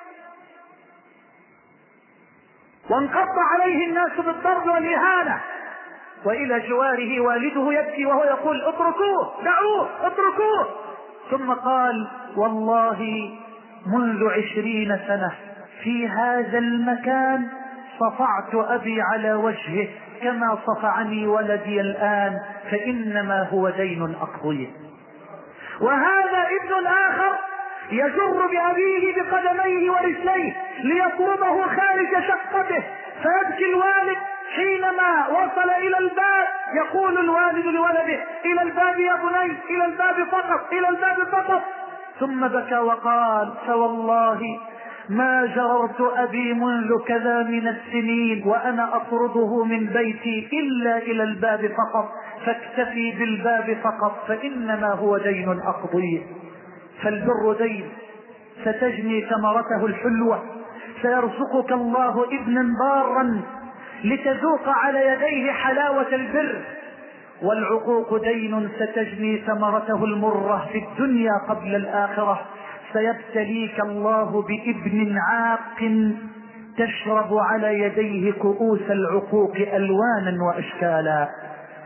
وانقض عليه الناس بالضرب والإهانة، وإلى جواره والده يبكي وهو يقول: اتركوه دعوه اتركوه. ثم قال: والله منذ عشرين سنة في هذا المكان صفعت أبي على وجهه كما صفعني ولدي الآن، فإنما هو دين أقضيه. وهذا ابن آخر يجر بأبيه بقدميه ورجليه ليطلبه خارج شقته، فيبكي الوالد حينما وصل إلى الباب. يقول الوالد لولده: إلى الباب يا بني، إلى الباب فقط، إلى الباب فقط. ثم بكى وقال: فوالله ما جررت أبي منذ كذا من السنين وأنا أطرده من بيتي إلا إلى الباب فقط، فاكتفي بالباب فقط فإنما هو دين أقضيه. فالبر دين ستجني ثمرته الحلوة، سيرزقك الله ابنا بارا لتذوق على يديه حلاوة البر. والعقوق دين ستجني ثمرته المرة في الدنيا قبل الآخرة، سيبتليك الله بابن عاق تشرب على يديه كؤوس العقوق ألوانا وأشكالا.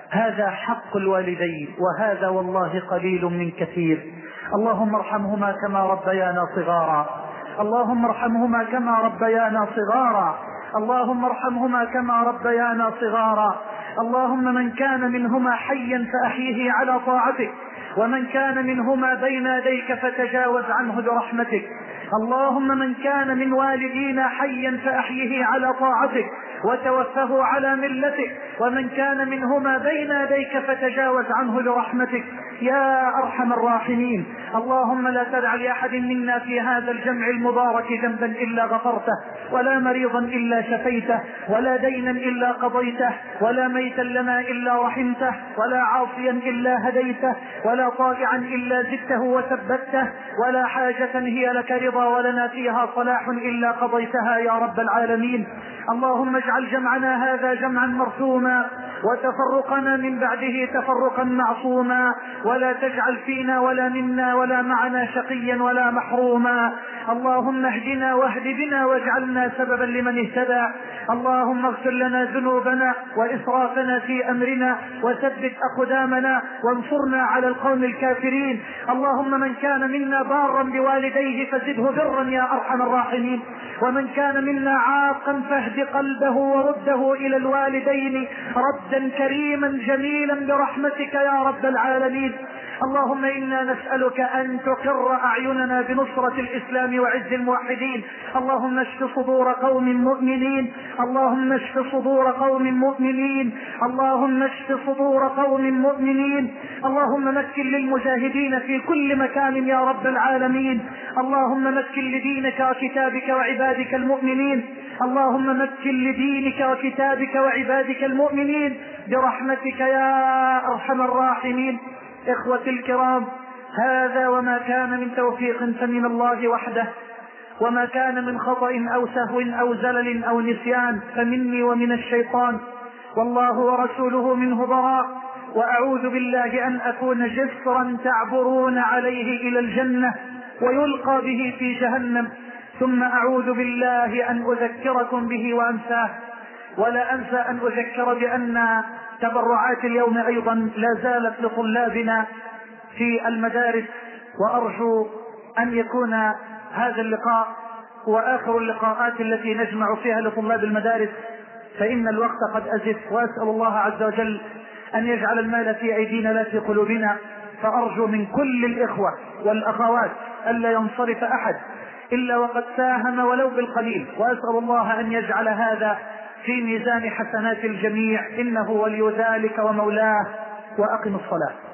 هذا حق الوالدين، وهذا والله قليل من كثير. اللهم ارحمهما كما ربيانا صغارا، اللهم ارحمهما كما ربيانا صغارا، اللهم ارحمهما كما ربيانا صغارا. اللهم من كان منهما حيا فأحيه على طاعتك، ومن كان منهما بين يديك فتجاوز عنه برحمتك. اللهم من كان من والدينا حيا فأحيه على طاعتك وتوفه على ملتك، ومن كان منهما بين يديك فتجاوز عنه برحمتك يا أرحم الراحمين. اللهم لا تدع لأحد منا في هذا الجمع المبارك ذنبا إلا غفرته، ولا مريضا إلا شفيته، ولا دينا إلا قضيته، ولا ميتا لنا إلا رحمته، ولا عاصيا إلا هديته، ولا طائعا إلا زدته وثبته، ولا حاجة هي لك رضا ولنا فيها صلاح إلا قضيتها يا رب العالمين. اللهم اجعل جمعنا هذا جمعا مرحوما، وتفرقنا من بعده تفرقا معصوما، ولا تجعل فينا ولا منا ولا معنا شقيا ولا محروما. اللهم اهدنا واهد بنا واجعلنا سببا لمن اهتدى. اللهم اغفر لنا ذنوبنا وإسرافنا في أمرنا، وثبت أقدامنا وانصرنا على القوم الكافرين. اللهم من كان منا بارا بوالديه فزده برا يا أرحم الراحمين، ومن كان منا عاقا فاهد قلبه ورده إلى الوالدين ردا كريما جميلا برحمتك يا رب العالمين. اللهم إنا نسألك أن تقر أعيننا بنصرة الإسلام وعز الموحدين. اللهم اشف صدور قوم مؤمنين، اللهم اشف صدور قوم مؤمنين، اللهم اشف صدور قوم مؤمنين. اللهم مكن للمجاهدين في كل مكان يا رب العالمين. اللهم مكن لدينك وكتابك وعبادك المؤمنين، اللهم مكن لدينك وكتابك وعبادك المؤمنين برحمتك يا أرحم الراحمين. إخوتي الكرام، هذا وما كان من توفيق فمن الله وحده، وما كان من خطأ أو سهو أو زلل أو نسيان فمني ومن الشيطان، والله ورسوله منه براء. وأعوذ بالله أن أكون جسرا تعبرون عليه إلى الجنة ويلقى به في جهنم، ثم أعوذ بالله أن أذكركم به وأنساه. ولا أنسى أن أذكر بأن تبرعات اليوم أيضا لا زالت لطلابنا في المدارس، وأرجو أن يكون هذا اللقاء وآخر اللقاءات التي نجمع فيها لطلاب المدارس، فإن الوقت قد أزف. وأسأل الله عز وجل أن يجعل المال في أيدينا لا في قلوبنا. فأرجو من كل الإخوة والأخوات ألا ينصرف أحد إلا وقد ساهم ولو بالقليل، وأسأل الله أن يجعل هذا في ميزان حسنات الجميع، إنه ولي ذلك ومولاه. وأقم الصلاة.